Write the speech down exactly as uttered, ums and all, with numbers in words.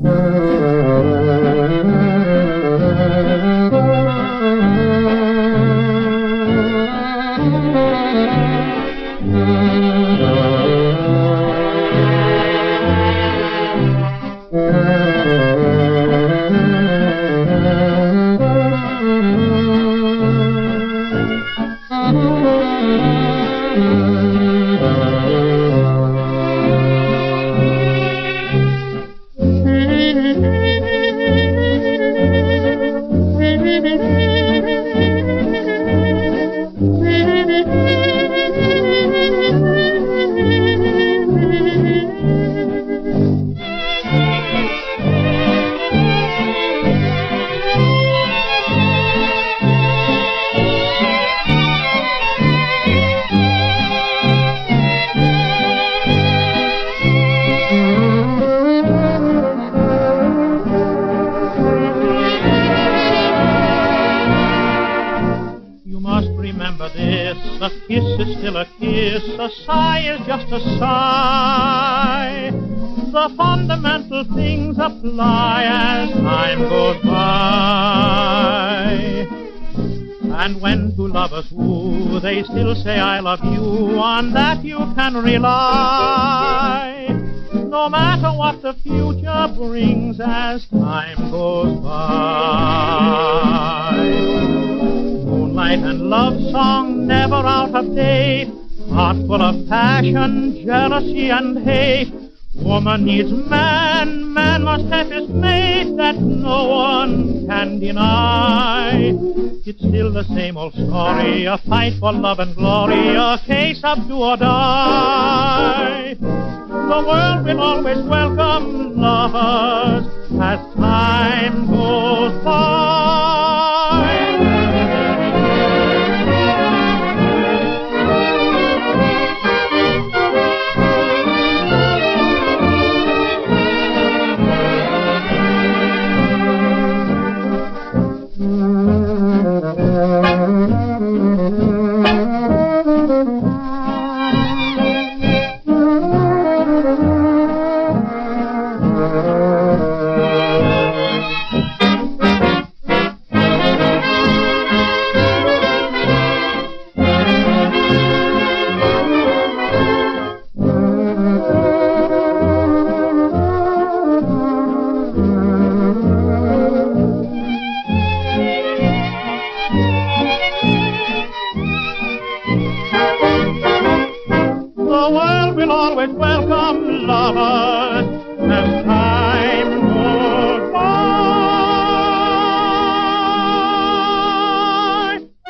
A kiss is still a kiss, a sigh is just a sigh. The fundamental things apply as time goes by. And when two lovers woo, they still say I love you, on that you can rely. No matter what the future brings as time goes by. Moonlight and love song never out of date, heart full of passion, jealousy and hate. Woman needs man, man must have his mate, that no one can deny. It's still the same old story, a fight for love and glory, a case of do or die. The world will always welcome lovers as time